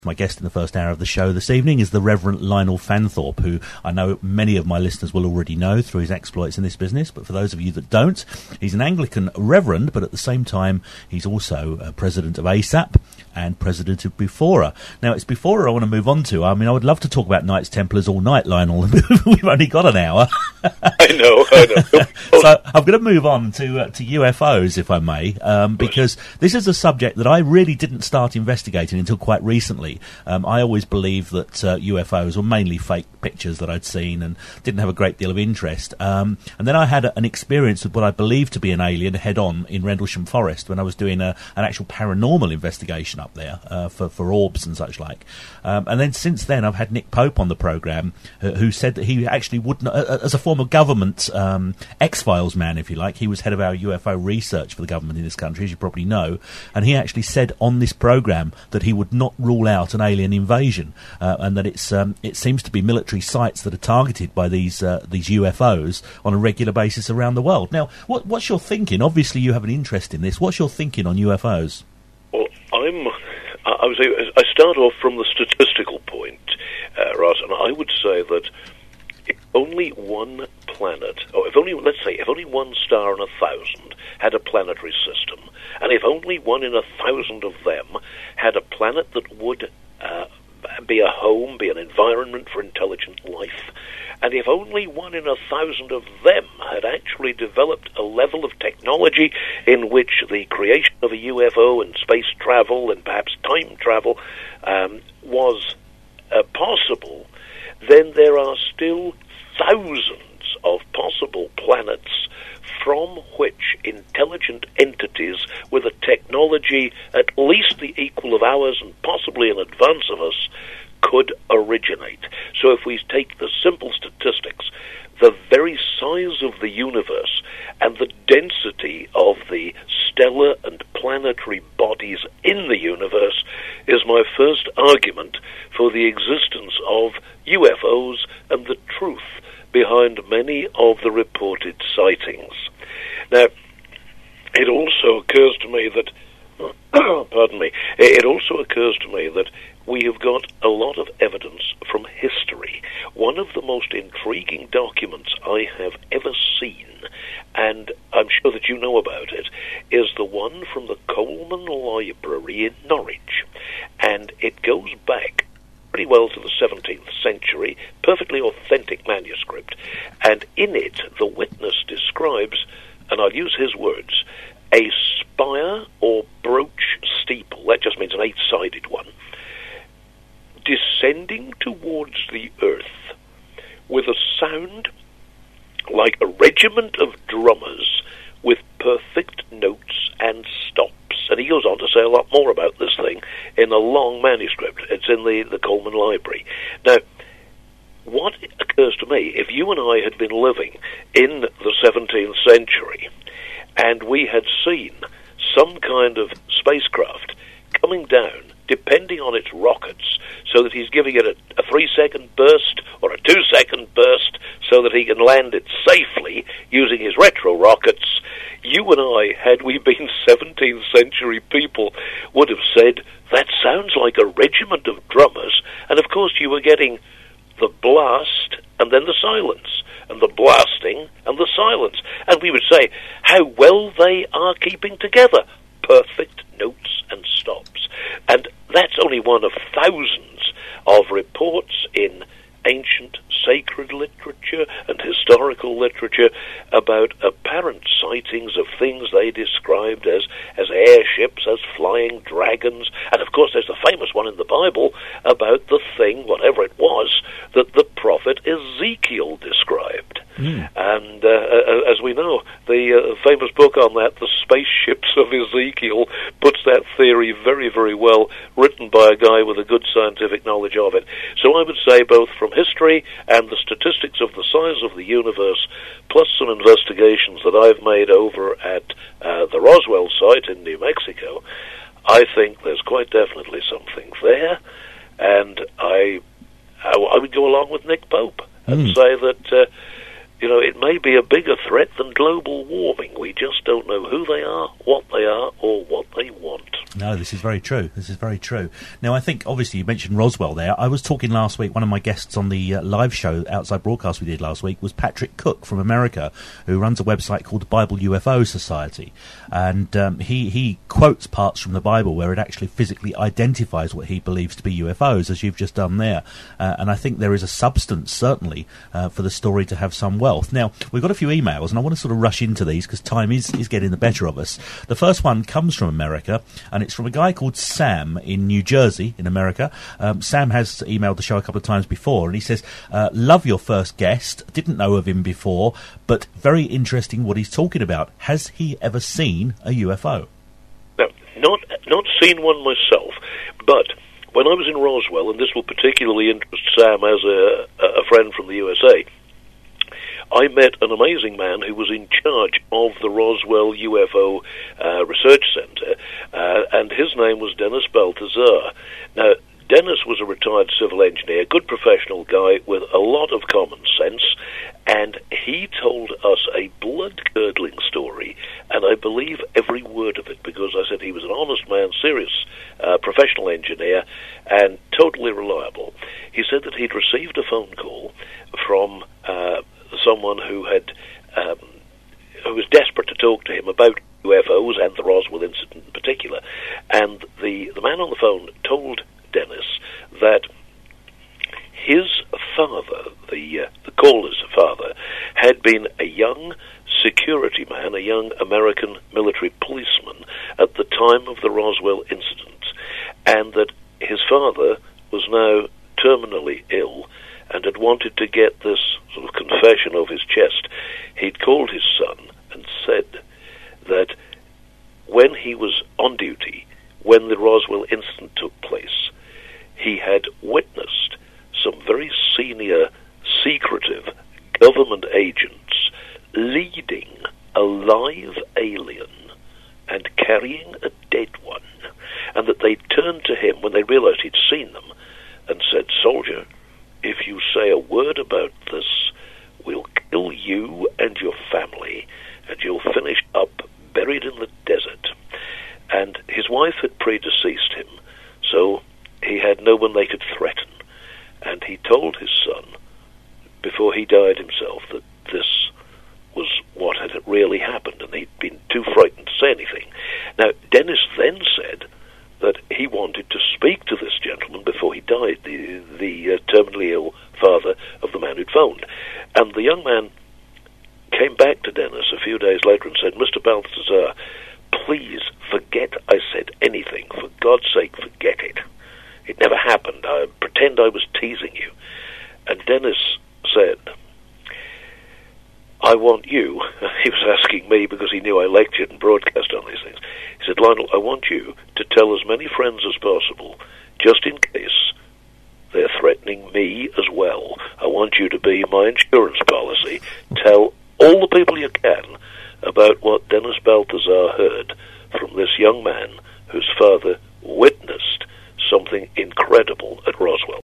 My guest in the first hour of the show this evening is the Reverend Lionel Fanthorpe, who I know many of my listeners will already know through his exploits in this business, but for those of you that don't, he's an Anglican reverend, but at the same time he's also president of ASAP and president of Bufora. Now, it's Bufora I want to move on to. I mean, I would love to talk about Knights Templars all night, Lionel. We've only got an hour. I know. So I'm going to move on to UFOs, if I may, because this is a subject that I really didn't start investigating until quite recently. I always believed that UFOs were mainly fake pictures that I'd seen and didn't have a great deal of interest. And then I had an experience with what I believed to be an alien head-on in Rendlesham Forest when I was doing an actual paranormal investigation up there for orbs and such like. And then since then I've had Nick Pope on the programme who said that he actually would not, as a former government X-Files man, if you like, he was head of our UFO research for the government in this country, as you probably know, and he actually said on this programme that he would not rule out an alien invasion, and that it seems to be military sites that are targeted by these UFOs on a regular basis around the world. Now, what's your thinking? Obviously, you have an interest in this. What's your thinking on UFOs? Well, I start off from the statistical point, Ross, and I would say that if only one planet, or if only one star in 1,000 had a planetary system, and if only one in 1,000 of them had a planet that would be a home, be an environment for intelligent life, and if only one in 1,000 of them had actually developed a level of technology in which the creation of a UFO and space travel and perhaps time travel was possible, then there are still thousands of possible planets from which intelligent entities with a technology at least the equal of ours and possibly in advance of us could originate. So if we take the simple statistics, the very size of the universe and the density of the stellar and planetary bodies in the universe is my first argument for the existence of UFOs and the truth behind many of the reported sightings. Now, it also occurs to me that, it also occurs to me that we have got a lot of evidence from history. One of the most intriguing documents I have ever seen, and I'm sure that you know about it, is the one from the Coleman Library in Norwich. And it goes back pretty well to the 17th century, perfectly authentic manuscript. And in it, the witness describes, and I'll use his words, a spire or brooch steeple, that just means an 8-sided one, descending towards the earth with a sound like a regiment of drummers with perfect notes and stops. And he goes on to say a lot more about this thing in a long manuscript. It's in the Coleman Library. Now, what occurs to me, if you and I had been living in the 17th century and we had seen some kind of spacecraft coming down, depending on its rockets, so that he's giving it a 3-second burst or a 2-second burst so that he can land it safely using his retro rockets, you and I, had we been 17th century people, would have said, that sounds like a regiment of drummers, and of course you were getting the blast and then the silence, and the blasting and the silence. And we would say, how well they are keeping together. Perfect notes and stops. And that's only one of thousands of reports in ancient sacred literature and historical literature about apparent sightings of things they described as airships, as flying dragons, and of course there's the famous one in the Bible about the thing, whatever it was, that the prophet Ezekiel described. And as we know, the famous book on that, The Spaceships of Ezekiel, puts that theory very, very well, written by a guy with a good scientific knowledge of it. So I would say both from history and the statistics of the size of the universe, plus some investigations that I've made over at the Roswell site in New Mexico, I think there's quite definitely something there. And I would go along with Nick Pope and say that You know, it may be a bigger threat than global warming. We just don't know who they are, what they are, or what they want. No, this is very true. This is very true. Now, I think, obviously, you mentioned Roswell there. I was talking last week, one of my guests on the live show, outside broadcast we did last week, was Patrick Cook from America, who runs a website called the Bible UFO Society. And he quotes parts from the Bible where it actually physically identifies what he believes to be UFOs, as you've just done there. And I think there is a substance, certainly, for the story to have some wealth. Now, we've got a few emails, and I want to sort of rush into these because time is getting the better of us. The first one comes from America, and it's from a guy called Sam in New Jersey, in America. Sam has emailed the show a couple of times before, and he says, love your first guest, didn't know of him before, but very interesting what he's talking about. Has he ever seen a UFO? No, not seen one myself, but when I was in Roswell, and this will particularly interest Sam as a friend from the USA, I met an amazing man who was in charge of the Roswell UFO Research Center, and his name was Dennis Balthazar. Now, Dennis was a retired civil engineer, good professional guy with a lot of common sense, and he told us a blood-curdling story, and I believe every word of it, because I said he was an honest man, serious professional engineer, and totally reliable. He said that he'd received a phone call from someone who was desperate to talk to him about UFOs and the Roswell incident in particular, and the man on the phone told Dennis that his father, the caller's father, had been a young security man, a young American military policeman at the time of the Roswell incident, and that his father was now terminally ill and had wanted to get this sort of confession off his chest. He'd called his son and said that when he was on duty, when the Roswell incident took place, he had witnessed some very senior, secretive government agents leading a live alien and carrying a dead one, and that they turned to him when they realized he'd seen them and said, "Soldier, if you say a word about this, we'll kill you and your family, and you'll finish up buried in the desert." And his wife had predeceased him, so he had no one they could threaten. And he told his son, before he died himself, that this was what had really happened, and he'd been too frightened to say anything. Now, Dennis then said that he wanted to speak to this gentleman before he died, the terminally ill father of the man who'd phoned. And the young man came back to Dennis a few days later and said, "Mr. Balthazar, please forget I said anything. For God's sake, forget it. It never happened. I pretend I was teasing you." And Dennis said, "I want you," he was asking me because he knew I lectured and broadcast on these things. He said, "Lionel, I want you to tell as many friends as possible, just in case they're threatening me as well. I want you to be my insurance policy. Tell all the people you can about what Dennis Balthazar heard from this young man whose father witnessed something incredible at Roswell."